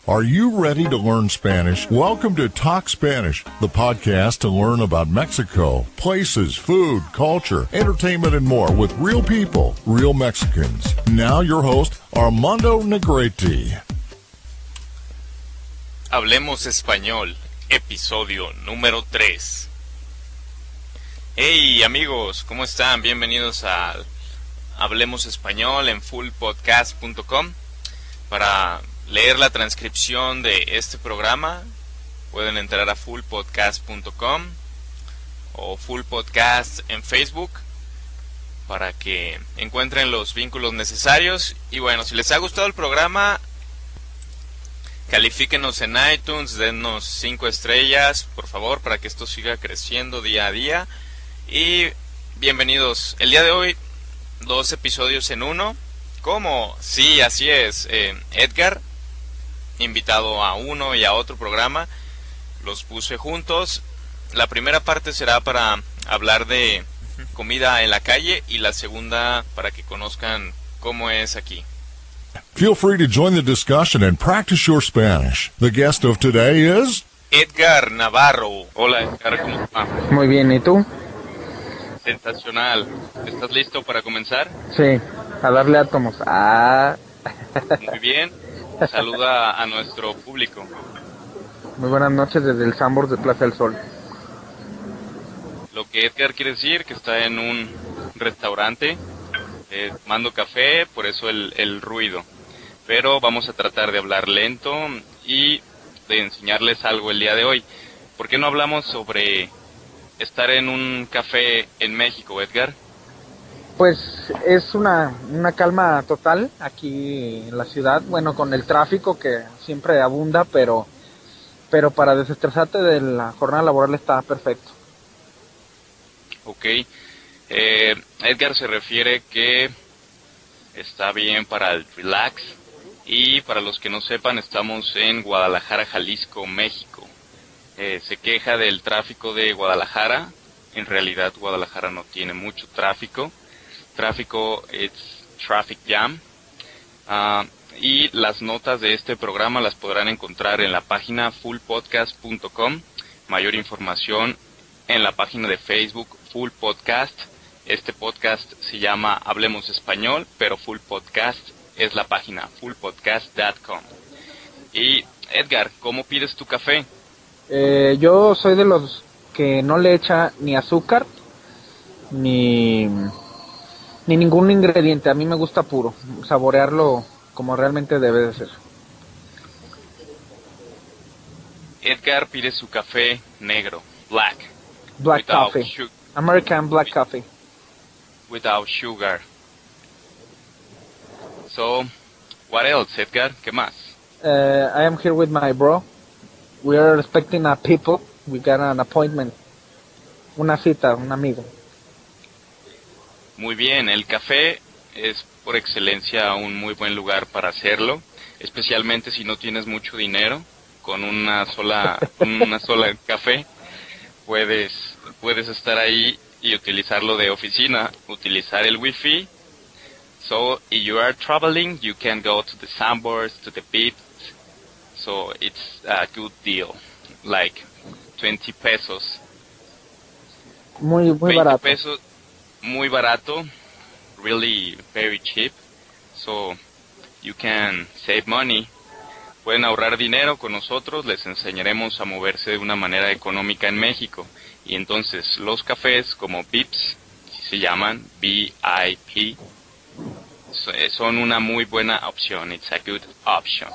Are you ready to learn Spanish? Welcome to Talk Spanish, the podcast to learn about Mexico, places, food, culture, entertainment, and more with real people, real Mexicans. Now your host, Armando Negrete. Hablemos Español, episodio número 3. Hey amigos, ¿cómo están? Bienvenidos a Hablemos Español en fullpodcast.com. Para leer la transcripción de este programa pueden entrar a fullpodcast.com o fullpodcast en Facebook para que encuentren los vínculos necesarios. Y bueno, si les ha gustado el programa, califíquenos en iTunes, dennos 5 estrellas, por favor, para que esto siga creciendo día a día. Y bienvenidos. El día de hoy, 2 episodios en uno. ¿Cómo? Sí, así es. Edgar, invitado a uno y a otro programa, los puse juntos. La primera parte será para hablar de comida en la calle y la segunda para que conozcan cómo es aquí. Feel free to join the discussion and practice your Spanish. The guest of today is Edgar Navarro. Hola Edgar, ¿cómo estás? Muy bien, ¿y tú? Sensacional. ¿Estás listo para comenzar? Sí, a darle átomos. Muy bien. Saluda a nuestro público. Muy buenas noches desde el Sambors de Plaza del Sol. Lo que Edgar quiere decir que está en un restaurante tomando café, por eso el ruido. Pero vamos a tratar de hablar lento y de enseñarles algo el día de hoy. ¿Por qué no hablamos sobre estar en un café en México, Edgar? Pues es una calma total aquí en la ciudad, bueno, con el tráfico que siempre abunda, pero para desestresarte de la jornada laboral está perfecto. Ok, Edgar se refiere que está bien para el relax, y para los que no sepan, estamos en Guadalajara, Jalisco, México. Se queja del tráfico de Guadalajara. En realidad Guadalajara no tiene mucho tráfico, it's traffic jam. Y las notas de este programa las podrán encontrar en la página fullpodcast.com. Mayor información en la página de Facebook Full Podcast. Este podcast se llama Hablemos Español, pero Full Podcast es la página fullpodcast.com. Y Edgar, ¿cómo pides tu café? Yo soy de los que no le echa ni azúcar ni ningún ingrediente. A mí me gusta puro, saborearlo como realmente debe de ser. Edgar pide su café negro, black Coffee, American black coffee. Without sugar. So, what else, Edgar? ¿Qué más? I am here with my bro. We are expecting a people. We got an appointment. Una cita, un amigo. Muy bien, el café es por excelencia un muy buen lugar para hacerlo, especialmente si no tienes mucho dinero. Con una sola café puedes estar ahí y utilizarlo de oficina, utilizar el wifi. So if you are traveling, you can go to the Sambors, to the beach. So it's a good deal, like 20 pesos. Muy 20 barato. pesos, muy barato, really very cheap. So you can save money. Pueden ahorrar dinero con nosotros, les enseñaremos a moverse de una manera económica en México. Y entonces los cafés como Vips, si se llaman VIP, son una muy buena opción. It's a good option.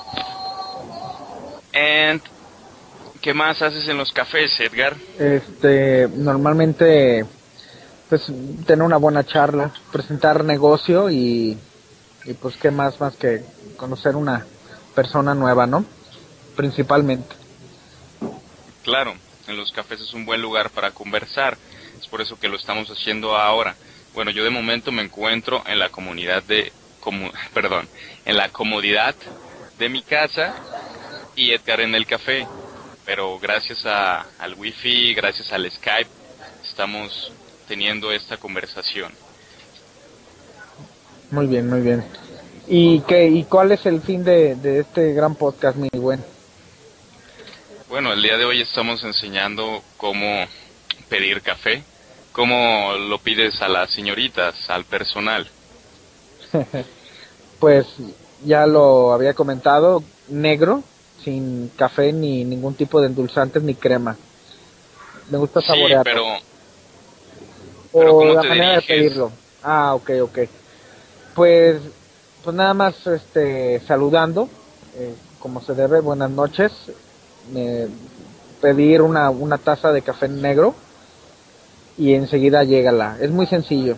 And ¿qué más haces en los cafés, Edgar? Normalmente pues tener una buena charla, presentar negocio y pues qué más que conocer una persona nueva, ¿no? Principalmente. Claro, en los cafés es un buen lugar para conversar. Es por eso que lo estamos haciendo ahora. Bueno, yo de momento me encuentro en la en la comodidad de mi casa y Edgar en el café. Pero gracias al wifi, gracias al Skype, estamos teniendo esta conversación. Muy bien, muy bien. ¿Y cuál es el fin de este gran podcast, mi buen? Bueno, el día de hoy estamos enseñando cómo pedir café, cómo lo pides a las señoritas, al personal. Pues ya lo había comentado, negro, sin café ni ningún tipo de endulzantes ni crema. Me gusta Sí, saborearlo. pero O ¿cómo la te manera de diriges? pedirlo. Ah, ok. Pues, pues nada más saludando, como se debe, buenas noches. eh, Pedir una taza de café negro y enseguida llega la. Es muy sencillo.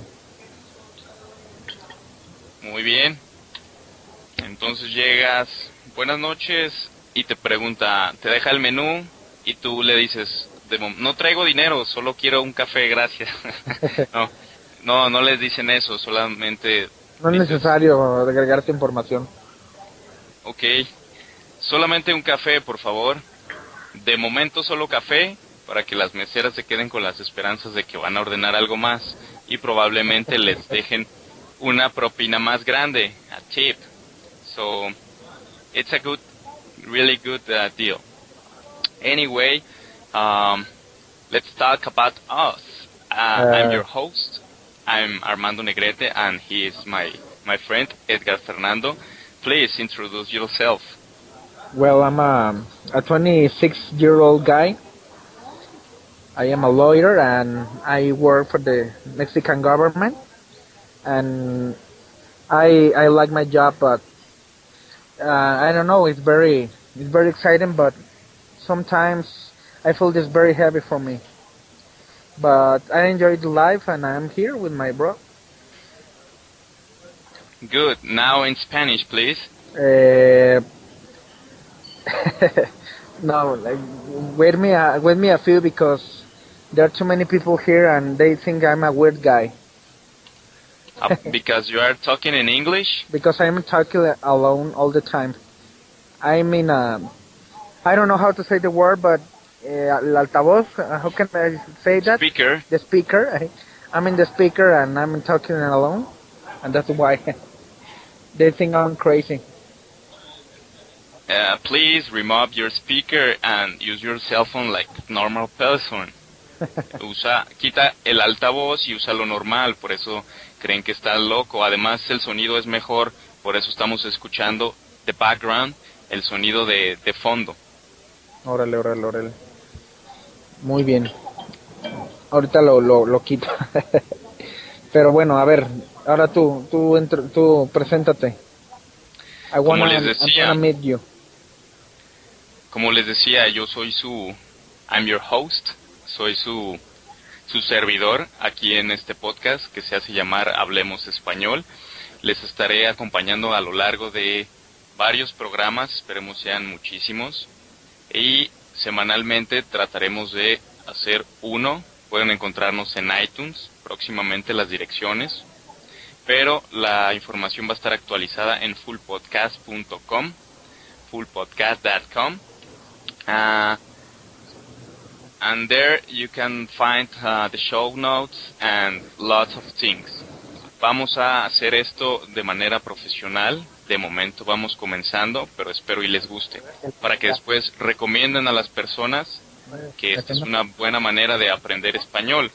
Muy bien. Entonces llegas, buenas noches, y te pregunta, te deja el menú y tú le dices, no traigo dinero, solo quiero un café, gracias. No, no les dicen eso, solamente No es dices, necesario agregarte información. ok, solamente un café, por favor. De momento solo café, para que las meseras se queden con las esperanzas de que van a ordenar algo más y probablemente les dejen una propina más grande, a tip. So, it's a really good deal. Anyway, um, let's talk about us. I'm Uh, your host. I'm Armando Negrete, and he is my friend Edgar Fernando. Please introduce yourself. well, I'm a 26-year-old guy. I am a lawyer and I work for the Mexican government. And I like my job, but I don't know. It's very exciting, but sometimes I feel it's very heavy for me. But I enjoy the life, and I'm here with my bro. Good. Now in Spanish, please. Uh, no, like, wait me a few because there are too many people here, and they think I'm a weird guy Because you are talking in English. because I'm talking alone all the time. I'm in a I don't know how to say the word, but el altavoz. How can I say that? Speaker. The speaker. I'm in the speaker and I'm talking alone, and that's why they think I'm crazy. Please remove your speaker and use your cell phone like normal person. Quita el altavoz y usa lo normal, por eso creen que estás loco. Además el sonido es mejor, por eso estamos escuchando the background, el sonido de fondo. Órale. Muy bien. Ahorita lo quito. Pero bueno, a ver, ahora tú preséntate. Como les I wanna decía, meet you. yo soy I'm your host, soy su servidor aquí en este podcast que se hace llamar Hablemos Español. Les estaré acompañando a lo largo de varios programas, esperemos sean muchísimos, y semanalmente trataremos de hacer uno. Pueden encontrarnos en iTunes, próximamente las direcciones, pero la información va a estar actualizada en fullpodcast.com, fullpodcast.com. And there you can find the show notes and lots of things. Vamos a hacer esto de manera profesional. De momento vamos comenzando, pero espero y les guste, para que después recomienden a las personas que esta es una buena manera de aprender español.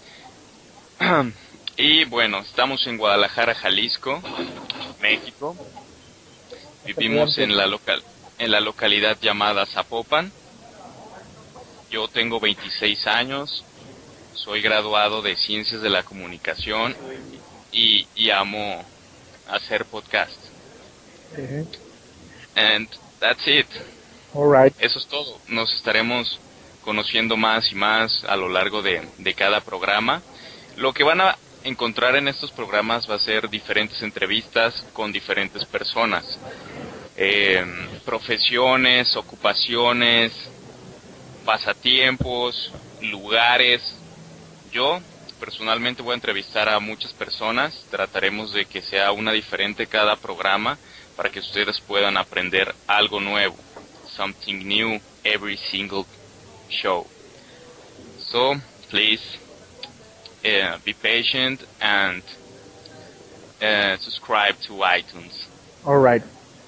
Y bueno, estamos en Guadalajara, Jalisco, México. Vivimos en la localidad llamada Zapopan. Yo tengo 26 años, soy graduado de Ciencias de la Comunicación y amo hacer podcast. And that's it. All right. Eso es todo. Nos estaremos conociendo más y más a lo largo de cada programa. Lo que van a encontrar en estos programas va a ser diferentes entrevistas con diferentes personas. Profesiones, ocupaciones, pasatiempos, lugares. Yo personalmente voy a entrevistar a muchas personas. Trataremos de que sea una diferente cada programa para que ustedes puedan aprender algo nuevo. Something new every single show. So, please be patient and subscribe to iTunes. All right.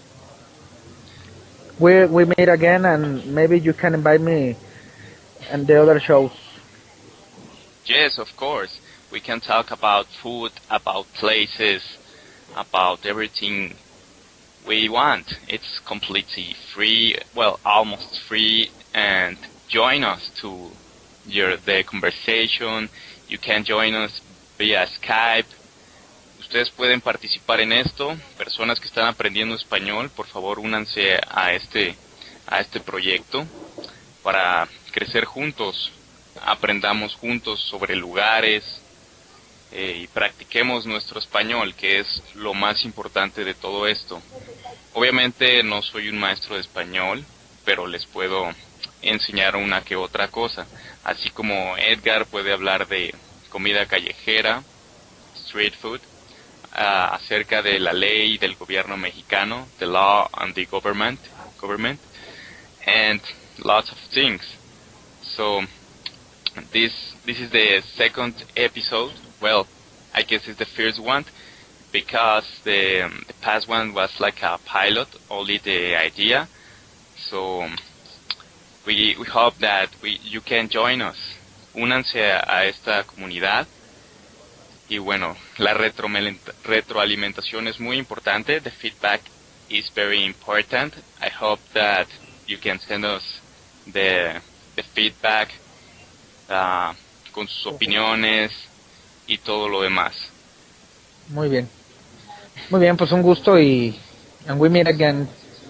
We meet again, and maybe you can invite me and the other shows. Yes, of course. We can talk about food, about places, about everything we want. It's completely free, well, almost free, and join us to the conversation. You can join us via Skype. Ustedes pueden participar en esto. Personas que están aprendiendo español, por favor, únanse a este proyecto para crecer juntos. Aprendamos juntos sobre lugares y practiquemos nuestro español, que es lo más importante de todo esto. Obviamente no soy un maestro de español, pero les puedo enseñar una que otra cosa. Así como Edgar puede hablar de comida callejera, street food, acerca de la ley del gobierno mexicano, the law and the government, and lots of things. So this is the second episode. Well, I guess it's the first one because the past one was like a pilot, only the idea. So we hope that you can join us. Únanse a esta comunidad. Y bueno, la retroalimentación es muy importante. The feedback is very important. I hope that you can send us the feedback con sus opiniones y todo lo demás. Muy bien, pues un gusto y and we meet again.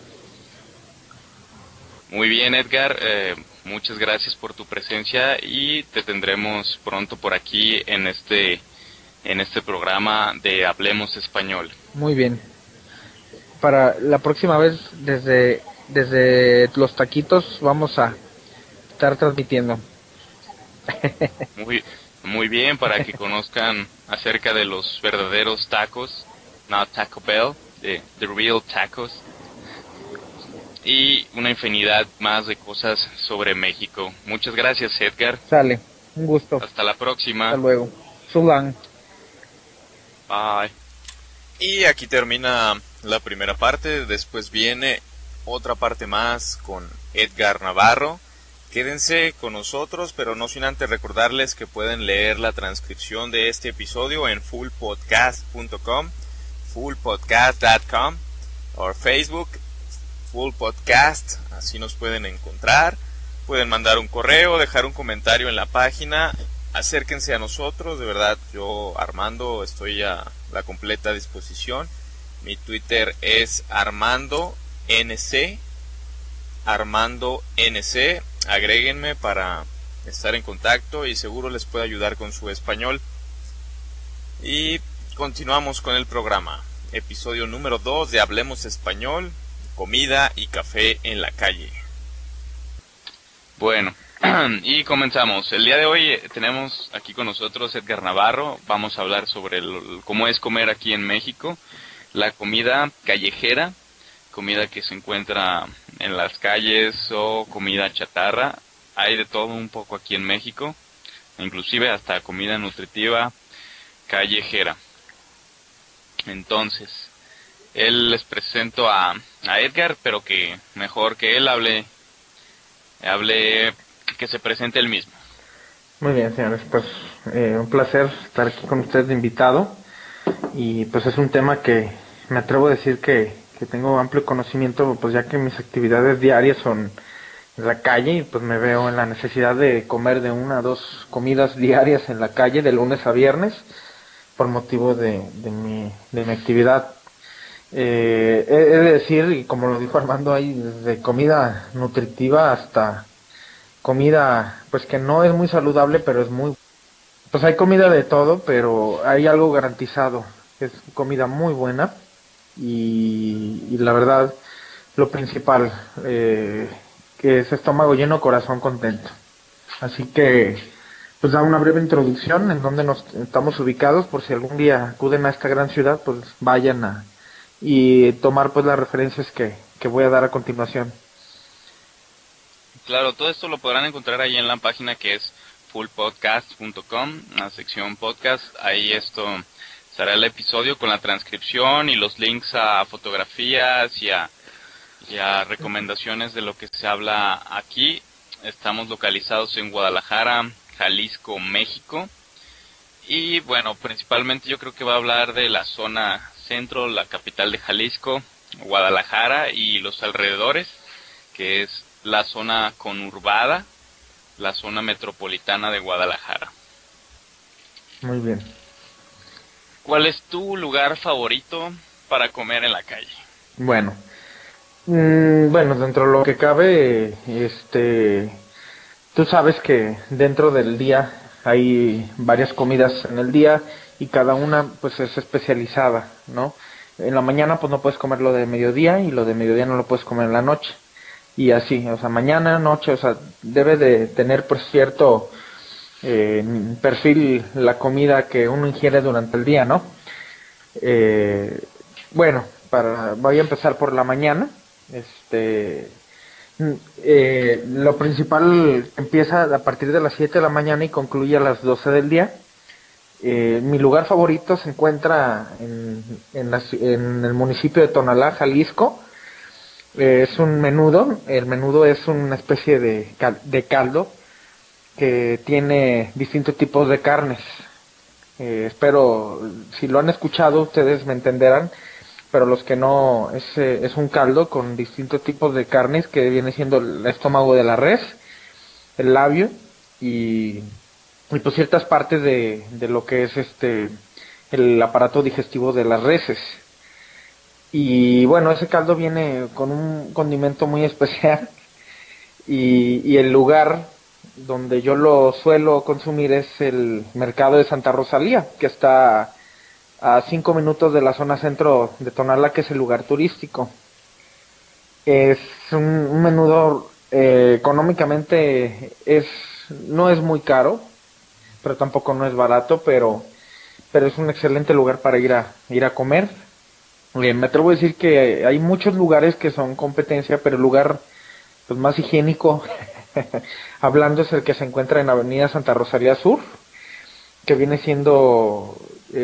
Muy bien, Edgar, muchas gracias por tu presencia y te tendremos pronto por aquí en este programa de Hablemos Español. Muy bien. Para la próxima vez, desde los taquitos vamos a estar transmitiendo. Muy bien, para que conozcan acerca de los verdaderos tacos, not Taco Bell, the real tacos, y una infinidad más de cosas sobre México. Muchas gracias, Edgar. Sale, un gusto. Hasta la próxima. Hasta luego. So long. Bye. Y aquí termina la primera parte. Después viene otra parte más con Edgar Navarro. Quédense con nosotros, pero no sin antes recordarles que pueden leer la transcripción de este episodio en fullpodcast.com, fullpodcast.com o Facebook, Full Podcast. Así nos pueden encontrar. Pueden mandar un correo, dejar un comentario en la página. Acérquense a nosotros, de verdad, yo, Armando, estoy a la completa disposición. Mi Twitter es ArmandoNC. Agréguenme para estar en contacto y seguro les puedo ayudar con su español. Y continuamos con el programa. Episodio número 2 de Hablemos Español, comida y café en la calle. Bueno, y comenzamos. El día de hoy tenemos aquí con nosotros Edgar Navarro. Vamos a hablar sobre cómo es comer aquí en México, la comida callejera, comida que se encuentra en las calles o comida chatarra. Hay de todo un poco aquí en México, inclusive hasta comida nutritiva callejera. Entonces, les presento a Edgar, pero que mejor que él hable, que se presente él mismo. Muy bien, señores, pues un placer estar aquí con ustedes de invitado y pues es un tema que me atrevo a decir que tengo amplio conocimiento, pues ya que mis actividades diarias son en la calle y pues me veo en la necesidad de comer de 1 a 2 comidas diarias en la calle de lunes a viernes por motivo de mi actividad. He de decir, y como lo dijo Armando, hay desde comida nutritiva hasta comida pues que no es muy saludable, pero es muy, pues hay comida de todo, pero hay algo garantizado, es comida muy buena y la verdad lo principal, que es estómago lleno, corazón contento. Así que pues da una breve introducción en donde nos estamos ubicados, por si algún día acuden a esta gran ciudad, pues vayan y tomar pues las referencias que voy a dar a continuación. Claro, todo esto lo podrán encontrar ahí en la página que es fullpodcast.com, la sección podcast. Ahí esto estará el episodio con la transcripción y los links a fotografías y a recomendaciones de lo que se habla aquí. Estamos localizados en Guadalajara, Jalisco, México. Y bueno, principalmente yo creo que va a hablar de la zona centro, la capital de Jalisco, Guadalajara y los alrededores, que es la zona conurbada, la zona metropolitana de Guadalajara. Muy bien. ¿Cuál es tu lugar favorito para comer en la calle? Bueno, dentro de lo que cabe, tú sabes que dentro del día hay varias comidas en el día y cada una pues es especializada, ¿no? En la mañana pues no puedes comer lo de mediodía y lo de mediodía no lo puedes comer en la noche. Y así, o sea, mañana, noche, o sea, debe de tener pues cierto perfil la comida que uno ingiere durante el día, ¿no? Voy a empezar por la mañana. Lo principal empieza a partir de las 7 de la mañana y concluye a las 12 del día. Mi lugar favorito se encuentra en el municipio de Tonalá, Jalisco. Es un menudo. El menudo es una especie de caldo que tiene distintos tipos de carnes. Espero, si lo han escuchado, ustedes me entenderán, pero los que no, es un caldo con distintos tipos de carnes que viene siendo el estómago de la res, el labio y pues ciertas partes de lo que es el aparato digestivo de las reses. Y bueno, ese caldo viene con un condimento muy especial y el lugar donde yo lo suelo consumir es el mercado de Santa Rosalía, que está a 5 minutos de la zona centro de Tonalá, que es el lugar turístico. Es un menudo, económicamente no es muy caro, pero tampoco no es barato, pero es un excelente lugar para ir a comer. Me atrevo a decir que hay muchos lugares que son competencia, pero el lugar pues más higiénico hablando es el que se encuentra en Avenida Santa Rosalía Sur, que viene siendo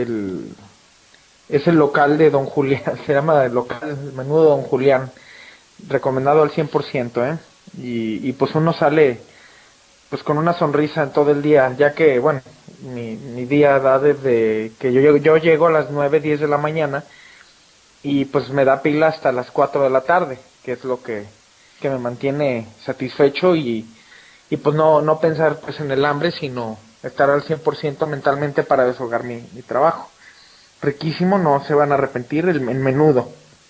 es el local de Don Julián, se llama el menudo Don Julián, recomendado al 100%, y pues uno sale pues con una sonrisa en todo el día, ya que bueno, mi día da desde que yo llego a las 9, 10 de la mañana y pues me da pila hasta las 4 de la tarde, que es lo que me mantiene satisfecho y pues no pensar pues en el hambre, sino estar al 100% mentalmente para deshogar mi trabajo. Riquísimo, no se van a arrepentir, el menudo.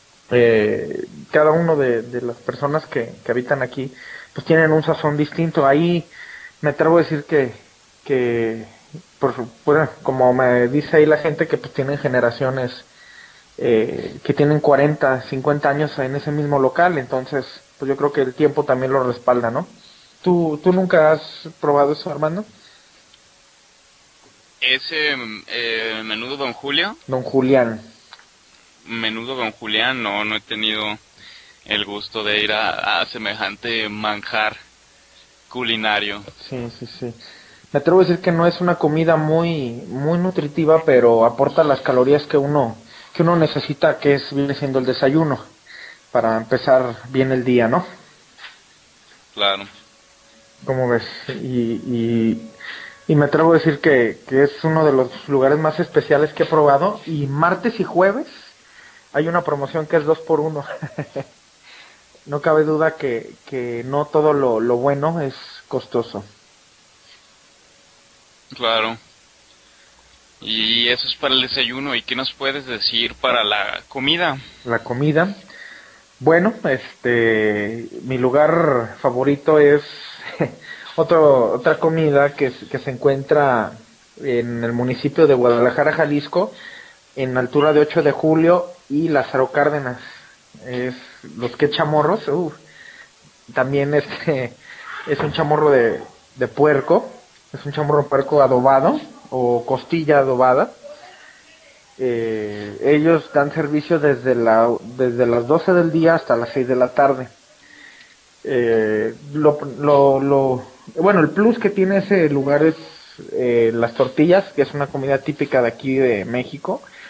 Cada uno de las personas que habitan aquí pues tienen un sazón distinto. Ahí me atrevo a decir que como me dice ahí la gente, que pues tienen generaciones que tienen 40, 50 años en ese mismo local, entonces pues yo creo que el tiempo también lo respalda, ¿no? ¿Tú nunca has probado eso, Armando? Ese menudo Don Julio. Don Julián. Menudo Don Julián, no he tenido el gusto de ir a semejante manjar culinario. Sí. Me atrevo a decir que no es una comida muy nutritiva, pero aporta las calorías que uno necesita, que viene siendo el desayuno, para empezar bien el día, ¿no? Claro. ¿Cómo ves? Y me atrevo a decir que es uno de los lugares más especiales que he probado. Y martes y jueves hay una promoción que es 2x1. No cabe duda que no todo lo bueno es costoso. Claro. Y eso es para el desayuno. ¿Y qué nos puedes decir para la comida? La comida. Bueno, mi lugar favorito es otra comida que se encuentra en el municipio de Guadalajara, Jalisco, en altura de 8 de Julio y Lázaro Cárdenas. Es los que chamorros. También es un chamorro de puerco. Es un chamorro de puerco adobado o costilla adobada. Ellos dan servicio desde las 12 del día hasta las 6 de la tarde. Bueno, el plus que tiene ese lugar es las tortillas, que es una comida típica de aquí de México.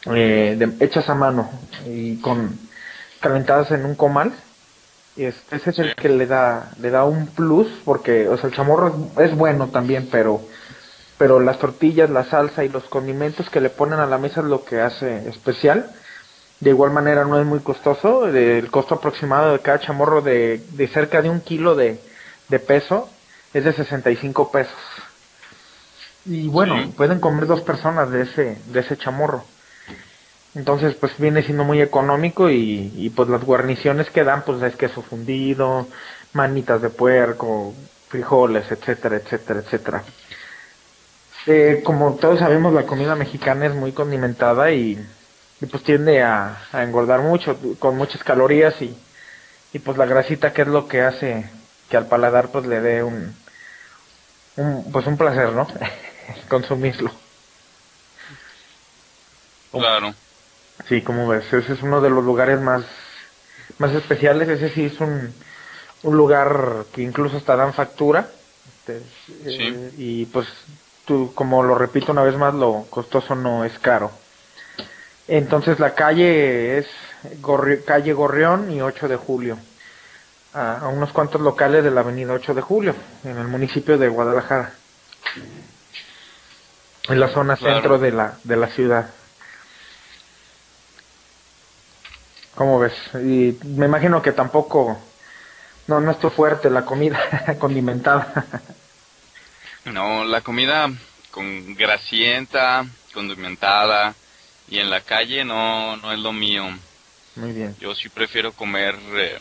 hechas a mano y calentadas en un comal. Y ese es Sí. el que le da un plus, porque, o sea, el chamorro es bueno también, pero las tortillas, la salsa y los condimentos que le ponen a la mesa es lo que hace especial. De igual manera no es muy costoso, el costo aproximado de cada chamorro de cerca de 1 kilo de peso es de 65 pesos. Y bueno, Sí. pueden comer 2 personas de ese chamorro. Entonces, pues viene siendo muy económico y pues las guarniciones que dan, pues es queso fundido, manitas de puerco, frijoles, etcétera, etcétera, etcétera. Como todos sabemos, la comida mexicana es muy condimentada y pues tiende a engordar mucho, con muchas calorías y pues la grasita que es lo que hace que al paladar pues le dé pues un placer, ¿no? Consumirlo. Claro. Sí, como ves, ese es uno de los lugares más especiales. Ese sí es un lugar que incluso hasta dan factura. este, Sí. y pues tú, como lo repito una vez más, lo costoso no es caro. Entonces la calle es calle Gorrión y 8 de Julio, a unos cuantos locales de la avenida 8 de Julio, en el municipio de Guadalajara, en la zona Claro. centro de la ciudad. ¿Cómo ves? Y me imagino que tampoco, no es tu fuerte la comida condimentada. No, la comida con grasienta, condimentada y en la calle no es lo mío. Muy bien. Yo sí prefiero comer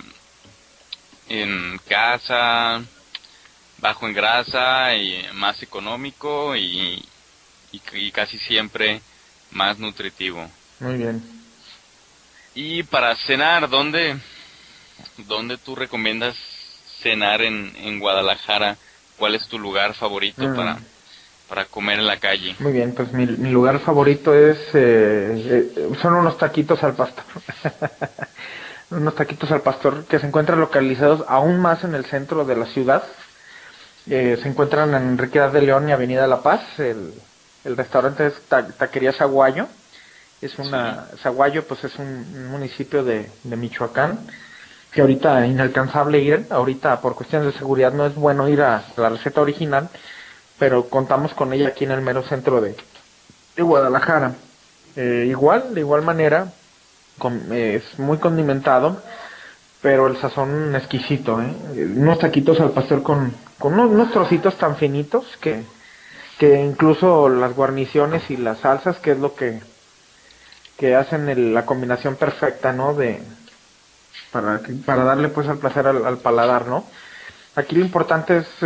en casa, bajo en grasa y más económico y casi siempre más nutritivo. Muy bien. Y para cenar, ¿dónde tú recomiendas cenar en Guadalajara? ¿Cuál es tu lugar favorito Mm, para comer en la calle? Muy bien, pues mi lugar favorito son unos taquitos al pastor. Unos taquitos al pastor que se encuentran localizados aún más en el centro de la ciudad. Se encuentran en Enriquedad de León y Avenida La Paz. El restaurante es Taquería Zaguayo. Sí, Zaguayo pues es un municipio de Michoacán que ahorita inalcanzable ir. Ahorita por cuestiones de seguridad no es bueno ir a la receta original, pero contamos con ella aquí en el mero centro de Guadalajara. De igual manera, es muy condimentado, pero el sazón exquisito, ¿eh? Unos taquitos al pastor con unos trocitos tan finitos que incluso las guarniciones y las salsas, que es lo que hacen la combinación perfecta, ¿no? Para darle pues al placer al paladar, ¿no? Aquí lo importante es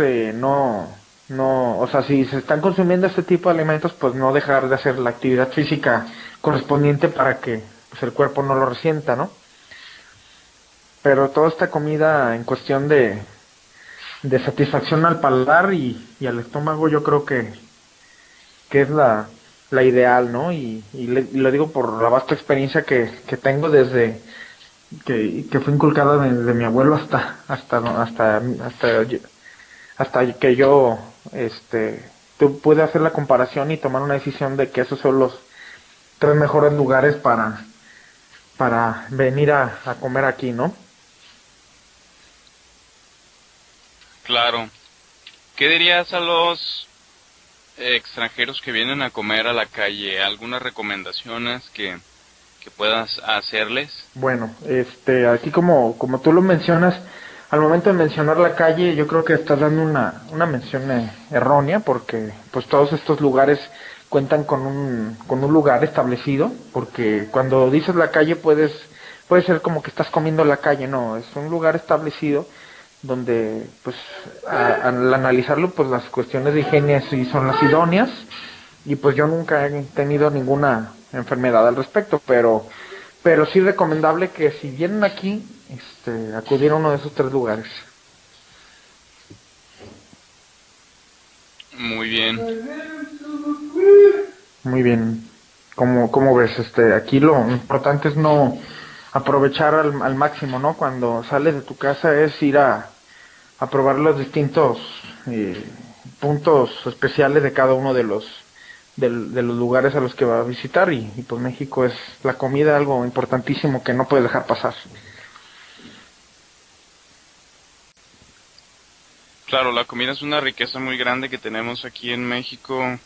o sea, si se están consumiendo este tipo de alimentos, pues no dejar de hacer la actividad física correspondiente para que pues, el cuerpo no lo resienta, ¿no? Pero toda esta comida en cuestión de satisfacción al paladar y al estómago, yo creo que es la ideal, ¿no? Y lo digo por la vasta experiencia que tengo desde que fue inculcada de mi abuelo hasta que yo pude hacer la comparación y tomar una decisión de que esos son los 3 mejores lugares para venir a comer aquí, ¿no? claro. ¿Qué dirías a los extranjeros que vienen a comer a la calle? ¿Algunas recomendaciones que puedas hacerles? Bueno, aquí como tú lo mencionas, al momento de mencionar la calle, yo creo que estás dando una mención errónea, porque pues todos estos lugares cuentan con un lugar establecido, porque cuando dices la calle puede ser como que estás comiendo la calle, no, es un lugar establecido donde pues al analizarlo pues las cuestiones de higiene sí son las idóneas y pues yo nunca he tenido ninguna enfermedad al respecto, pero sí recomendable que si vienen aquí, acudir a uno de esos 3 lugares. Muy bien, Muy bien. Como ves, aquí lo importante es no aprovechar al máximo, ¿no? Cuando sales de tu casa es ir a probar los distintos eh, puntos especiales de cada uno de los lugares a los que va a visitar y pues México es la comida algo importantísimo que no puedes dejar pasar. Claro, la comida es una riqueza muy grande que tenemos aquí en México.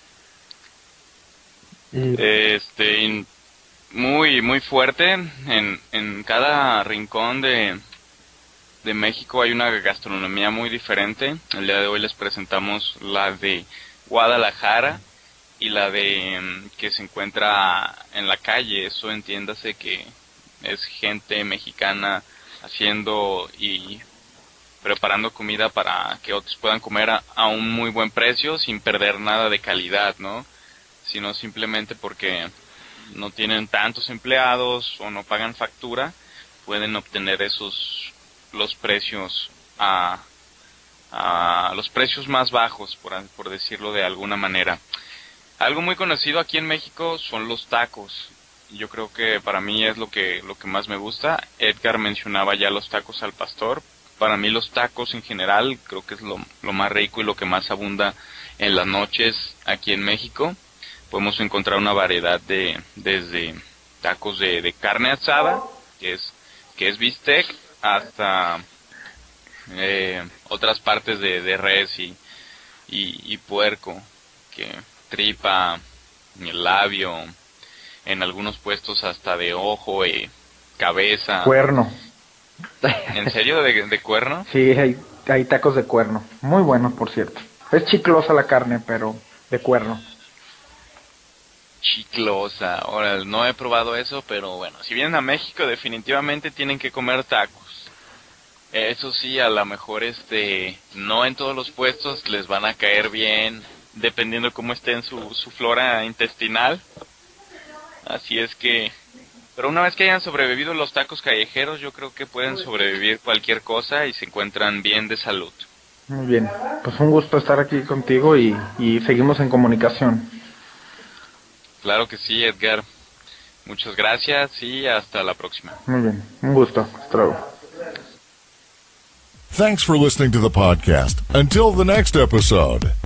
Muy muy fuerte. En cada rincón de México hay una gastronomía muy diferente. El día de hoy les presentamos la de Guadalajara y la de que se encuentra en la calle. Eso entiéndase que es gente mexicana haciendo y preparando comida para que otros puedan comer a un muy buen precio sin perder nada de calidad, ¿no? Sino simplemente porque no tienen tantos empleados o no pagan factura, pueden obtener los precios a los precios más bajos, por decirlo de alguna manera. Algo muy conocido aquí en México son los tacos. Yo creo que para mí es lo que más me gusta. Edgar mencionaba ya los tacos al pastor. Para mí los tacos en general creo que es lo más rico y lo que más abunda en las noches aquí en México. Podemos encontrar una variedad desde tacos de carne asada, que es bistec, hasta otras partes de res y puerco, que tripa, el labio, en algunos puestos hasta de ojo y cabeza. Cuerno. ¿En serio? ¿De cuerno? Sí, hay tacos de cuerno, muy buenos por cierto. Es chiclosa la carne, pero de cuerno. Chiclosa, ahora no he probado eso, pero bueno, si vienen a México definitivamente tienen que comer tacos. Eso sí, a lo mejor no en todos los puestos les van a caer bien, dependiendo cómo esté en su flora intestinal. Así es que, pero una vez que hayan sobrevivido los tacos callejeros, yo creo que pueden sobrevivir cualquier cosa y se encuentran bien de salud. Muy bien, pues un gusto estar aquí contigo y seguimos en comunicación. Claro que sí, Edgar. Muchas gracias y hasta la próxima. Muy bien, un gusto. Hasta luego. Thanks for listening to the podcast. Until the next episode.